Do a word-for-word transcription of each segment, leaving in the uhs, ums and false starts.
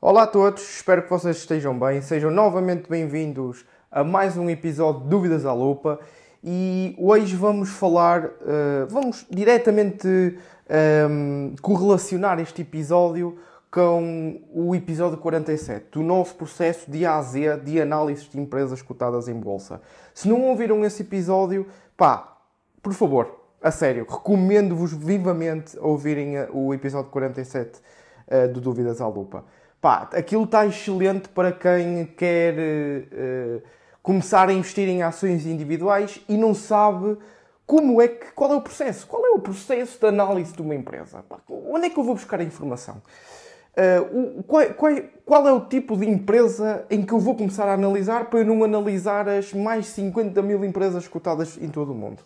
Olá a todos, espero que vocês estejam bem, sejam novamente bem-vindos a mais um episódio de Dúvidas à Lupa e hoje vamos falar, uh, vamos diretamente um, correlacionar este episódio com o episódio quarenta e sete, do nosso processo de A a Z de análise de empresas cotadas em bolsa. Se não ouviram esse episódio, pá, por favor, a sério, recomendo-vos vivamente a ouvirem o episódio quarenta e sete uh, do Dúvidas à Lupa. Pá, aquilo está excelente para quem quer uh, começar a investir em ações individuais e não sabe como é que, qual é o processo. Qual é o processo de análise de uma empresa? Pá, onde é que eu vou buscar a informação? Uh, o, qual, qual, qual é o tipo de empresa em que eu vou começar a analisar para eu não analisar as mais cinquenta mil empresas cotadas em todo o mundo?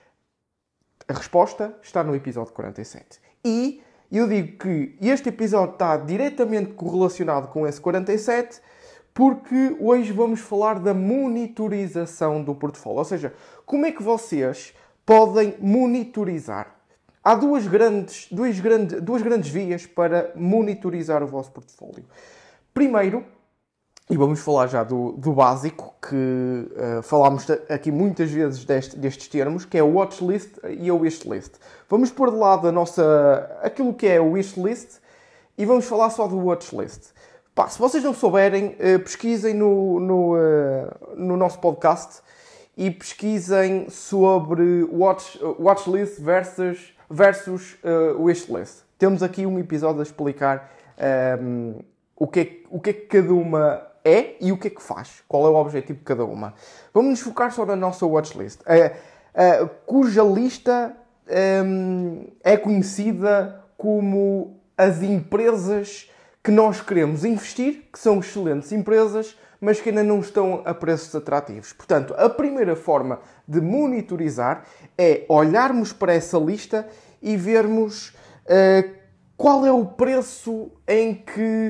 A resposta está no episódio quarenta e sete. E eu digo que este episódio está diretamente correlacionado com esse quarenta e sete porque hoje vamos falar da monitorização do portfólio. Ou seja, como é que vocês podem monitorizar? Há duas grandes, duas grandes, duas grandes vias para monitorizar o vosso portfólio. Primeiro, e vamos falar já do, do básico, que uh, falámos aqui muitas vezes deste, destes termos, que é o watchlist e o wishlist. Vamos pôr de lado a nossa, aquilo que é o wishlist e vamos falar só do watchlist. Pá, se vocês não souberem, uh, pesquisem no, no, uh, no nosso podcast e pesquisem sobre watch, uh, watchlist versus, versus uh, wishlist. Temos aqui um episódio a explicar um, o, que é, o que é que cada uma é e o que é que faz. Qual é o objetivo de cada uma. Vamos nos focar só na nossa watchlist, uh, uh, cuja lista um, é conhecida como as empresas que nós queremos investir, que são excelentes empresas, mas que ainda não estão a preços atrativos. Portanto, a primeira forma de monitorizar é olharmos para essa lista e vermos uh, qual é o preço em que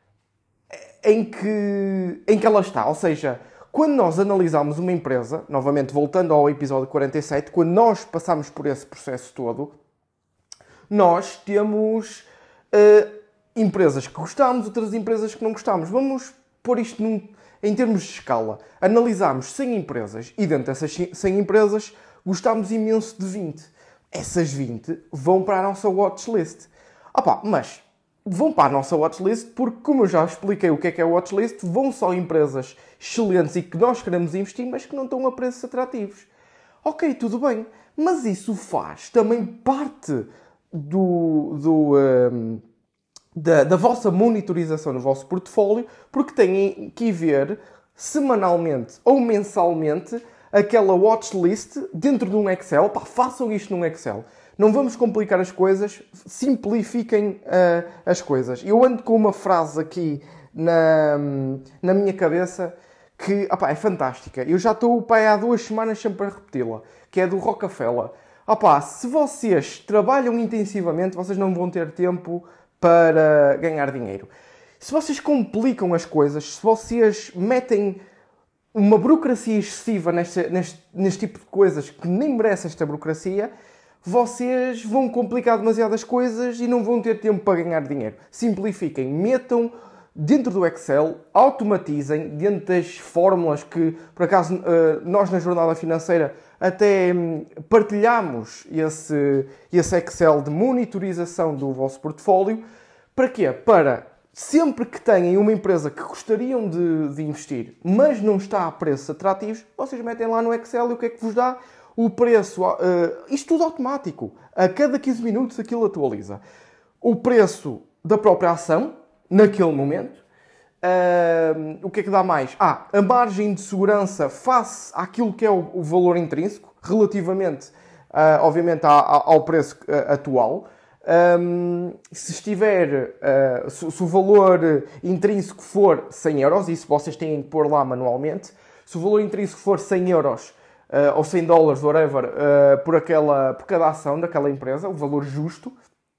Em que, em que ela está. Ou seja, quando nós analisamos uma empresa, novamente voltando ao episódio quarenta e sete, quando nós passamos por esse processo todo, nós temos uh, empresas que gostamos, outras empresas que não gostamos. Vamos pôr isto num, em termos de escala. Analisamos cem empresas e dentro dessas cem empresas gostamos imenso de vinte. Essas vinte vão para a nossa watchlist. Opa, mas vão para a nossa watchlist porque, como eu já expliquei o que é que é a watchlist, vão só empresas excelentes e que nós queremos investir, mas que não estão a preços atrativos. Ok, tudo bem, mas isso faz também parte do, do, um, da, da vossa monitorização no vosso portfólio, porque têm que ir ver semanalmente ou mensalmente aquela watchlist dentro de um Excel. Pá, façam isto num Excel. Não vamos complicar as coisas, simplifiquem uh, as coisas. Eu ando com uma frase aqui na, na minha cabeça que opá, é fantástica. Eu já estou pai, há duas semanas sempre a repeti-la, que é do Rockefeller. Opá, se vocês trabalham intensivamente, vocês não vão ter tempo para ganhar dinheiro. Se vocês complicam as coisas, se vocês metem uma burocracia excessiva neste, neste, neste tipo de coisas que nem merece esta burocracia, vocês vão complicar demasiado as coisas e não vão ter tempo para ganhar dinheiro. Simplifiquem, metam dentro do Excel, automatizem dentro das fórmulas que, por acaso, nós na Jornada Financeira até partilhamos esse, esse Excel de monitorização do vosso portfólio. Para quê? Para sempre que tenham uma empresa que gostariam de, de investir, mas não está a preços atrativos, vocês metem lá no Excel e o que é que vos dá? O preço, uh, isto tudo automático. A cada quinze minutos aquilo atualiza. O preço da própria ação, naquele momento. Uh, o que é que dá mais? Ah, a margem de segurança face àquilo que é o, o valor intrínseco, relativamente, uh, obviamente, ao, ao preço uh, atual. Um, se estiver, uh, se, se o valor intrínseco for cem euros, isso vocês têm que pôr lá manualmente, se o valor intrínseco for cem euros, Uh, ou cem dólares, whatever, uh, por, aquela, por cada ação daquela empresa, o valor justo,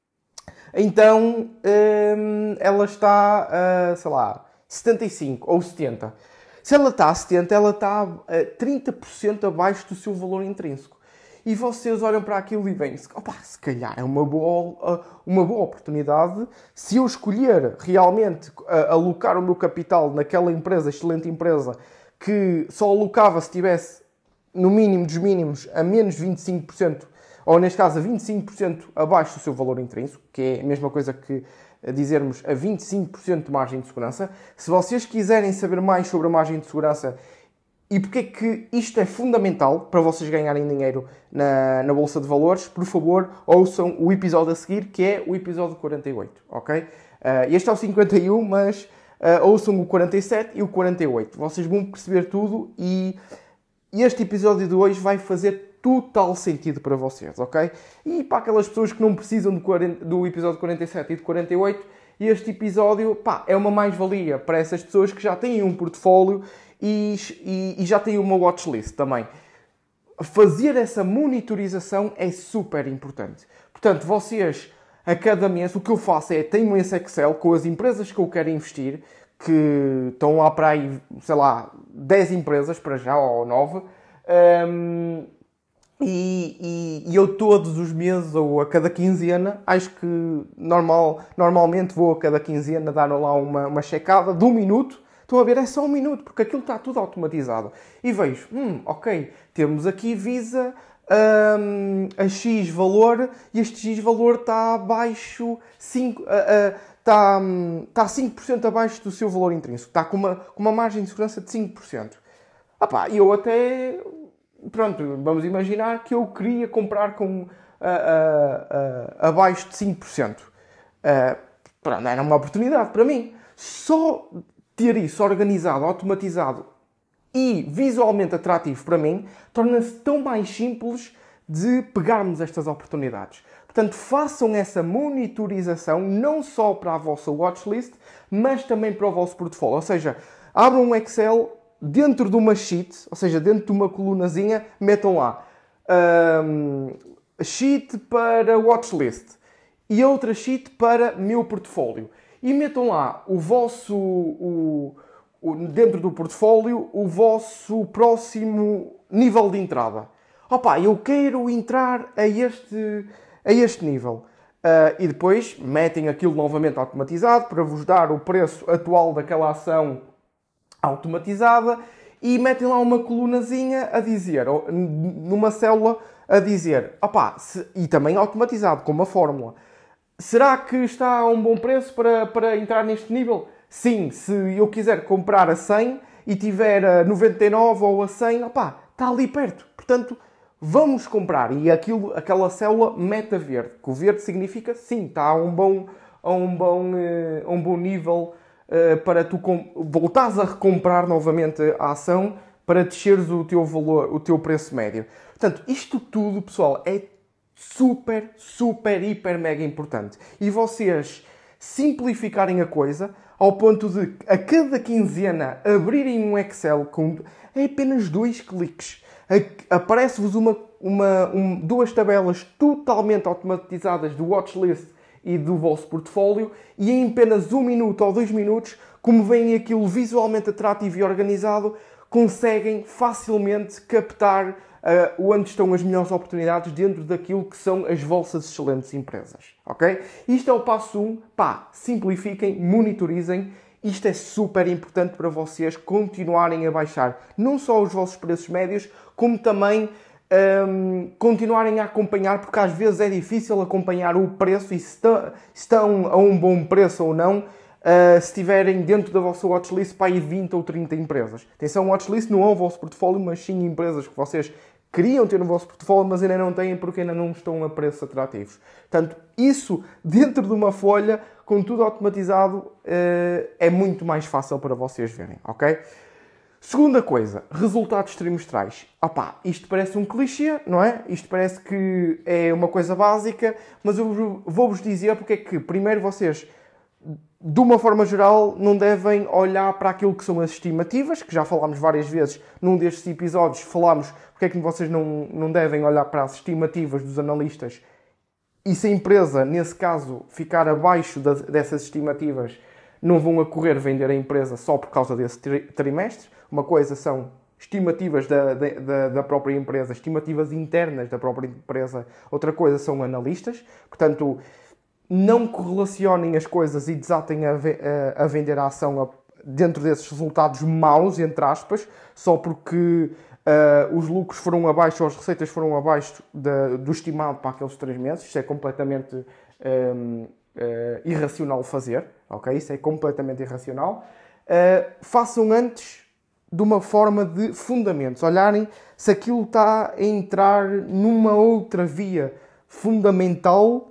então um, ela está a, uh, sei lá, setenta e cinco ou setenta. Se ela está a setenta, ela está a trinta por cento abaixo do seu valor intrínseco. e vocês olham para aquilo e veem, opa, se calhar é uma boa, uma boa oportunidade se eu escolher realmente alocar o meu capital naquela empresa, excelente empresa, que só alocava se tivesse no mínimo dos mínimos a menos vinte e cinco por cento, ou neste caso a vinte e cinco por cento abaixo do seu valor intrínseco, que é a mesma coisa que dizermos a vinte e cinco por cento de margem de segurança. Se vocês quiserem saber mais sobre a margem de segurança e porque é que isto é fundamental para vocês ganharem dinheiro na, na Bolsa de Valores, por favor, ouçam o episódio a seguir, que é o episódio quarenta e oito, ok? Uh, este é o cinquenta e um, mas uh, ouçam o quarenta e sete e o quarenta e oito. Vocês vão perceber tudo e este episódio de hoje vai fazer total sentido para vocês, ok? E para aquelas pessoas que não precisam do, quarenta, do episódio quarenta e sete e do quarenta e oito, este episódio, pá, é uma mais-valia para essas pessoas que já têm um portfólio e, e, e já têm uma watchlist também. Fazer essa monitorização é super importante. Portanto, vocês, a cada mês, o que eu faço é, tenho esse Excel com as empresas que eu quero investir, que estão lá para aí, sei lá, dez empresas para já, ou nove, um, e, e, e eu todos os meses, ou a cada quinzena, acho que normal, normalmente vou a cada quinzena dar lá uma, uma checada de um minuto. Estão a ver, é só um minuto, porque aquilo está tudo automatizado. E vejo, hum, ok, temos aqui Visa um, a X valor, e este X valor está abaixo, cinco, uh, uh, está, um, está cinco por cento abaixo do seu valor intrínseco. Está com uma, com uma margem de segurança de cinco por cento. Ah pá, eu até... Pronto, vamos imaginar que eu queria comprar com uh, uh, uh, abaixo de cinco por cento. Uh, pronto, era uma oportunidade para mim. Só ter isso organizado, automatizado e visualmente atrativo para mim, torna-se tão mais simples de pegarmos estas oportunidades. Portanto, façam essa monitorização não só para a vossa watchlist, mas também para o vosso portfólio. Ou seja, abram um Excel dentro de uma sheet, ou seja, dentro de uma colunazinha, metam lá um, sheet para watchlist e outra sheet para meu portfólio. E metam lá o vosso, o, o, dentro do portfólio, o vosso próximo nível de entrada. Opa, eu quero entrar a este, a este nível. Uh, e depois metem aquilo novamente automatizado para vos dar o preço atual daquela ação automatizada e metem lá uma colunazinha a dizer, ou, numa célula a dizer, opa, se, e também automatizado, com uma fórmula. Será que está a um bom preço para, para entrar neste nível? Sim, se eu quiser comprar a cem e tiver a noventa e nove ou a cem, opá, está ali perto. Portanto, vamos comprar. E aquilo, aquela célula mete a verde. Que o verde significa, sim, está a um bom, a um bom, a um bom nível uh, para tu voltares a recomprar novamente a ação para desceres o teu valor, o teu preço médio. Portanto, isto tudo, pessoal, é super, super, hiper, mega importante. E vocês simplificarem a coisa ao ponto de, a cada quinzena, abrirem um Excel com é apenas dois cliques. Aparece-vos uma, uma, um, duas tabelas totalmente automatizadas do watchlist e do vosso portfólio e em apenas um minuto ou dois minutos, como veem aquilo visualmente atrativo e organizado, conseguem facilmente captar Uh, onde estão as melhores oportunidades dentro daquilo que são as vossas excelentes empresas, ok? Isto é o passo um. Pá, simplifiquem, monitorizem. Isto é super importante para vocês continuarem a baixar não só os vossos preços médios, como também um, continuarem a acompanhar, porque às vezes é difícil acompanhar o preço e se estão a um bom preço ou não, Uh, se estiverem dentro da vossa watchlist para aí vinte ou trinta empresas. Atenção, watchlist não é o vosso portfólio, mas sim empresas que vocês queriam ter no vosso portfólio, mas ainda não têm porque ainda não estão a preços atrativos. Portanto, isso dentro de uma folha, com tudo automatizado, uh, é muito mais fácil para vocês verem, ok? Segunda coisa, resultados trimestrais. Opá, isto parece um clichê, não é? Isto parece que é uma coisa básica, mas eu vou-vos dizer porque é que, primeiro, vocês, de uma forma geral, não devem olhar para aquilo que são as estimativas, que já falámos várias vezes num destes episódios, falámos porque é que vocês não, não devem olhar para as estimativas dos analistas e se a empresa, nesse caso, ficar abaixo das, dessas estimativas, não vão a correr vender a empresa só por causa desse tri- trimestre. Uma coisa são estimativas da, da, da própria empresa, estimativas internas da própria empresa. Outra coisa são analistas. Portanto, não correlacionem as coisas e desatem a, a, a vender a ação a, dentro desses resultados maus, entre aspas, só porque uh, os lucros foram abaixo ou as receitas foram abaixo da, do estimado para aqueles três meses. Isto é completamente um, uh, irracional fazer, ok? Isso é completamente irracional. Uh, façam antes de uma forma de fundamentos. Olharem se aquilo está a entrar numa outra via fundamental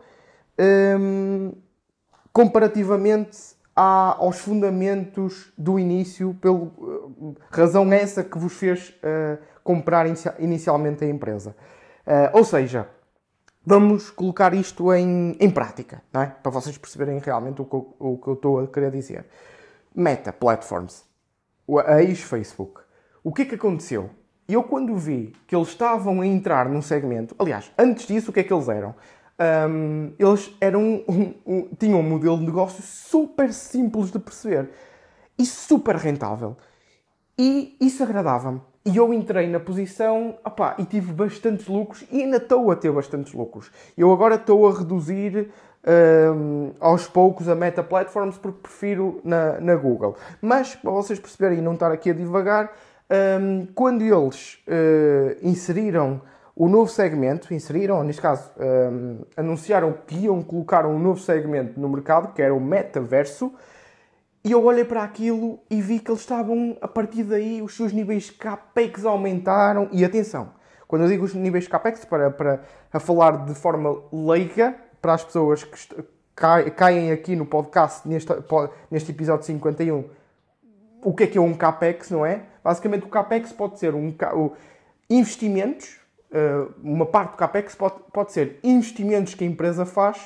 um, comparativamente a, aos fundamentos do início, pela uh, razão essa que vos fez uh, comprar inicia, inicialmente a empresa. Uh, ou seja, vamos colocar isto em, em prática, não é? Para vocês perceberem realmente o que, eu, o que eu estou a querer dizer. Meta Platforms, a ex-Facebook. O que é que aconteceu? Eu, quando vi que eles estavam a entrar num segmento... Aliás, antes disso, o que é que eles eram? Um, eles eram um, um, tinham um modelo de negócio super simples de perceber e super rentável. E isso agradava-me. E eu entrei na posição opá, e tive bastantes lucros e ainda estou a ter bastantes lucros. Eu agora estou a reduzir um, aos poucos a Meta Platforms porque prefiro na, na Google. Mas, para vocês perceberem e não estar aqui a divagar, um, quando eles uh, inseriram o novo segmento, inseriram, ou neste caso, um, anunciaram que iam colocar um novo segmento no mercado, que era o metaverso, e eu olhei para aquilo e vi que eles estavam, a partir daí, os seus níveis CAPEX aumentaram. E atenção, quando eu digo os níveis CAPEX, para, para a falar de forma leiga, para as pessoas que caem aqui no podcast, neste, neste episódio cinquenta e um, o que é que é um CAPEX, não é? Basicamente, o CAPEX pode ser um, investimentos, uma parte do CAPEX pode, pode ser investimentos que a empresa faz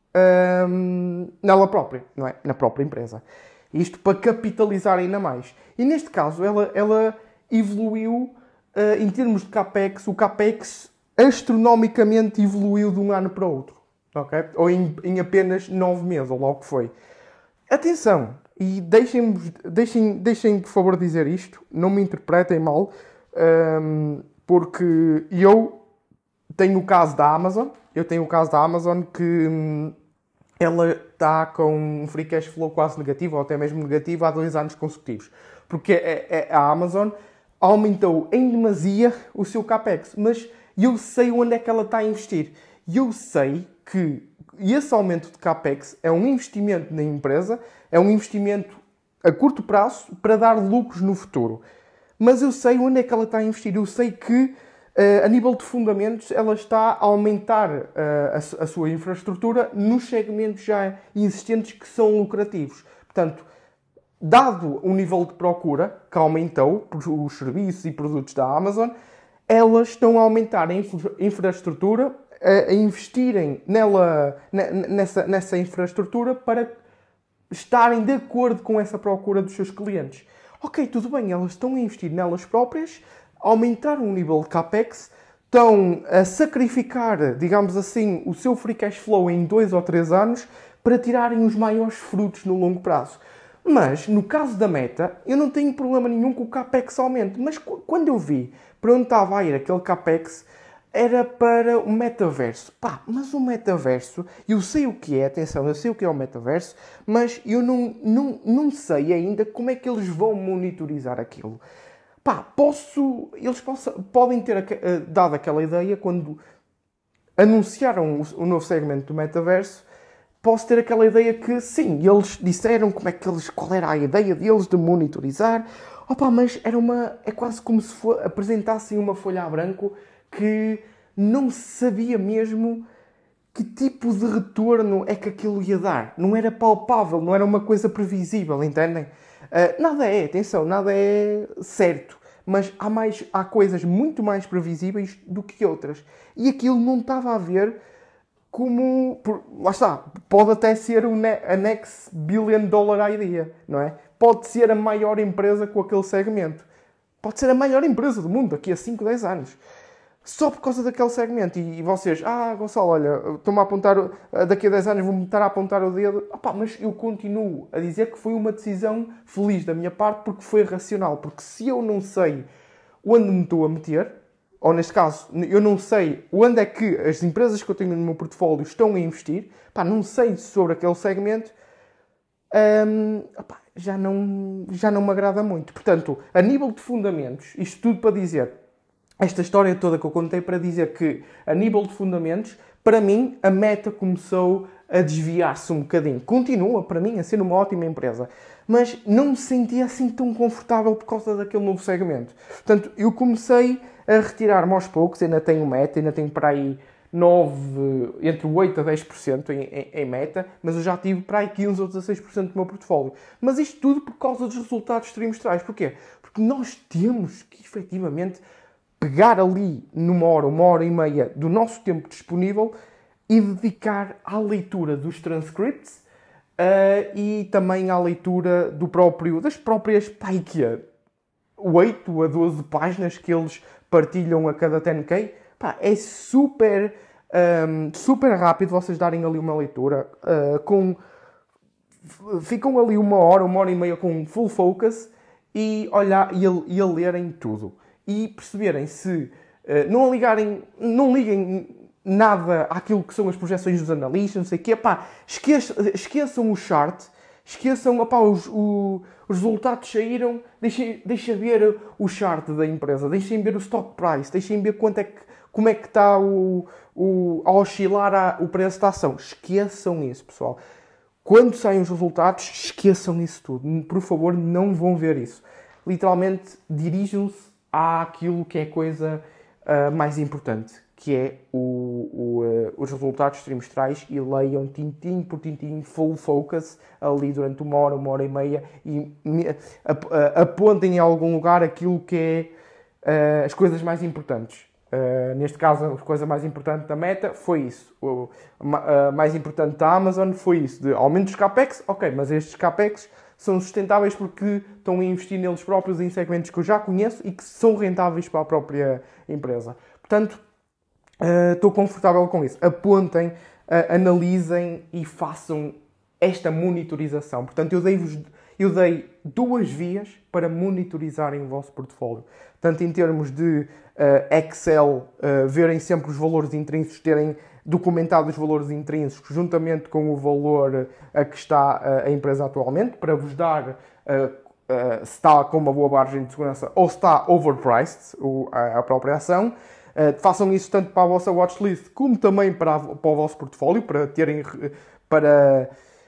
um, nela própria, não é? Na própria empresa. Isto para capitalizar ainda mais. E neste caso, ela, ela evoluiu, uh, em termos de CAPEX, o CAPEX astronomicamente evoluiu de um ano para o outro. Okay? Ou em, em apenas nove meses, ou logo que foi. Atenção, e deixem, deixem, deixem por favor dizer isto, não me interpretem mal, um, porque eu tenho o caso da Amazon, eu tenho o caso da Amazon que... Hum, ela está com um free cash flow quase negativo, ou até mesmo negativo, há dois anos consecutivos. Porque a Amazon aumentou em demasia o seu CAPEX. Mas eu sei onde é que ela está a investir. E eu sei que esse aumento de CAPEX é um investimento na empresa, é um investimento a curto prazo para dar lucros no futuro. Mas eu sei onde é que ela está a investir. Eu sei que Uh, a nível de fundamentos, ela está a aumentar uh, a, a sua infraestrutura nos segmentos já existentes que são lucrativos. Portanto, dado o nível de procura que aumentou por os serviços e produtos da Amazon, elas estão a aumentar a infra infraestrutura, a, a investirem nela, nessa, nessa infraestrutura para estarem de acordo com essa procura dos seus clientes. Ok, tudo bem, elas estão a investir nelas próprias, aumentaram o nível de CAPEX, estão a sacrificar, digamos assim, o seu free cash flow em dois ou três anos para tirarem os maiores frutos no longo prazo. Mas, no caso da Meta, eu não tenho problema nenhum com o CAPEX aumente. Mas quando eu vi para onde estava a ir aquele CAPEX, era para o metaverso. Pá, mas o metaverso, eu sei o que é, atenção, eu sei o que é o metaverso, mas eu não, não, não sei ainda como é que eles vão monitorizar aquilo. Pá, posso, eles possam, podem ter uh, dado aquela ideia quando anunciaram o, o novo segmento do metaverso. Posso ter aquela ideia que sim, eles disseram como é que eles, qual era a ideia deles de monitorizar. Opa, mas era uma, é quase como se for, apresentassem uma folha a branco que não sabia mesmo que tipo de retorno é que aquilo ia dar. Não era palpável, não era uma coisa previsível, entendem? Uh, nada é, atenção, nada é certo, mas há, mais, há coisas muito mais previsíveis do que outras. E aquilo não estava a ver como... Por, lá está, pode até ser o ne, a next billion dollar idea, não é? Pode ser a maior empresa com aquele segmento. Pode ser a maior empresa do mundo daqui a cinco, dez anos. Só por causa daquele segmento. E, e vocês, ah, Gonçalo, olha, estou-me a apontar, daqui a dez anos vou-me estar a apontar o dedo. Opa, mas eu continuo a dizer que foi uma decisão feliz da minha parte porque foi racional. Porque se eu não sei onde me estou a meter, ou neste caso, eu não sei onde é que as empresas que eu tenho no meu portfólio estão a investir, pá, não sei sobre aquele segmento, hum, opá, já, não, já não me agrada muito. Portanto, a nível de fundamentos, isto tudo para dizer, esta história toda que eu contei para dizer que, a nível de fundamentos, para mim, a Meta começou a desviar-se um bocadinho. Continua, para mim, a ser uma ótima empresa. Mas não me sentia assim tão confortável por causa daquele novo segmento. Portanto, eu comecei a retirar-me aos poucos. Ainda tenho Meta, ainda tenho para aí nove, entre oito a dez por cento em, em, em Meta. Mas eu já tive para aí quinze ou dezasseis por cento do meu portfólio. Mas isto tudo por causa dos resultados trimestrais. Porquê? Porque nós temos que, efetivamente, pegar ali numa hora, uma hora e meia do nosso tempo disponível e dedicar à leitura dos transcripts uh, e também à leitura do próprio, das próprias, pá, que é oito a doze páginas que eles partilham a cada dez K. Pá, é super, um, super rápido vocês darem ali uma leitura. Uh, com, ficam ali uma hora, uma hora e meia com full focus e, olhar, e, a, e a lerem tudo. E perceberem se uh, não ligarem, não liguem nada àquilo que são as projeções dos analistas, não sei o quê, pá, esqueçam, esqueçam o chart, esqueçam, opá, os, o, os resultados saíram, deixem, deixem ver o chart da empresa, deixem ver o stock price, deixem ver quanto é que, como é que está o, o, a oscilar a, o preço da ação. Esqueçam isso, pessoal. Quando saem os resultados, esqueçam isso tudo. Por favor, não vão ver isso. Literalmente, dirijam-se àquilo que é a coisa uh, mais importante, que é o, o, uh, os resultados trimestrais, e leiam tintim por tintim, full focus, ali durante uma hora, uma hora e meia, e me, uh, uh, apontem em algum lugar aquilo que é uh, as coisas mais importantes. Uh, neste caso, a coisa mais importante da Meta foi isso. O uh, mais importante da Amazon foi isso, de aumento dos capex, ok, mas estes capex são sustentáveis porque estão a investir neles próprios em segmentos que eu já conheço e que são rentáveis para a própria empresa. Portanto, uh, estou confortável com isso. Apontem, uh, analisem e façam esta monitorização. Portanto, eu dei-vos, eu dei duas vias para monitorizarem o vosso portfólio. Tanto em termos de uh, Excel, uh, verem sempre os valores intrínsecos, terem documentado os valores intrínsecos juntamente com o valor a que está uh, a empresa atualmente, para vos dar uh, uh, se está com uma boa margem de segurança ou se está overpriced o, a, a própria ação. Uh, façam isso tanto para a vossa watchlist como também para, a, para o vosso portfólio, para terem, para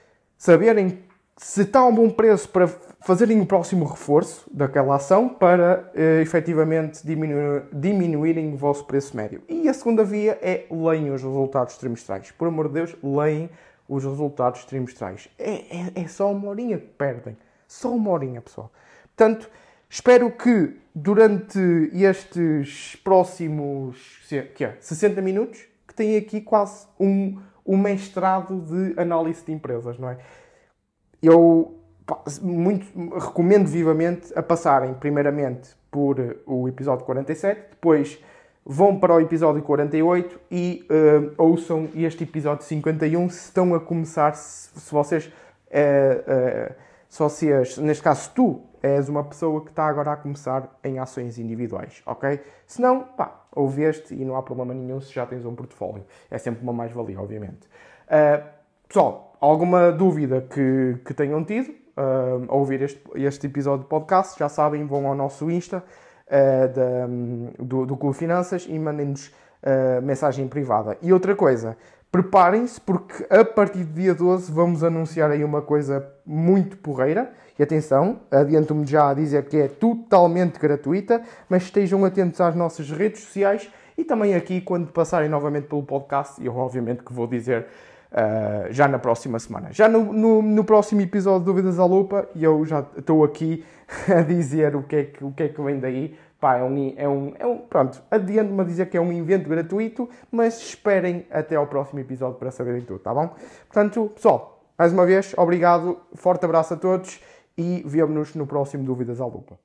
saberem se está a um bom preço para fazerem o próximo reforço daquela ação para, uh, efetivamente, diminuir, diminuírem o vosso preço médio. E a segunda via é leiam os resultados trimestrais. Por amor de Deus, leiam os resultados trimestrais. É, é, é só uma horinha que perdem. Só uma horinha, pessoal. Portanto, espero que durante estes próximos que é, sessenta minutos, que tenha aqui quase um, um mestrado de análise de empresas, não é? Eu muito, recomendo vivamente a passarem primeiramente por o episódio quarenta e sete, depois vão para o episódio quarenta e oito e uh, ouçam este episódio cinquenta e um se estão a começar, se, se vocês, uh, uh, se vocês, neste caso tu, és uma pessoa que está agora a começar em ações individuais, ok? Se não, pá, ouve este e não há problema nenhum se já tens um portfólio. É sempre uma mais-valia, obviamente. Uh, pessoal, alguma dúvida que, que tenham tido uh, a ouvir este, este episódio de podcast, já sabem, vão ao nosso Insta uh, da, do, do Clube Finanças e mandem-nos uh, mensagem privada. E outra coisa, preparem-se porque a partir do dia doze vamos anunciar aí uma coisa muito porreira. E atenção, adianto-me já a dizer que é totalmente gratuita, mas estejam atentos às nossas redes sociais e também aqui quando passarem novamente pelo podcast, e eu obviamente que vou dizer uh, já na próxima semana. Já no, no, no próximo episódio de Dúvidas à Lupa, e eu já estou aqui a dizer o que é que, o que, é que vem daí. Pá, é um, é um, é um, pronto, adianto-me a dizer que é um evento gratuito, mas esperem até ao próximo episódio para saberem tudo, tá bom? Portanto, pessoal, mais uma vez, obrigado, forte abraço a todos e vemo-nos no próximo Dúvidas à Lupa.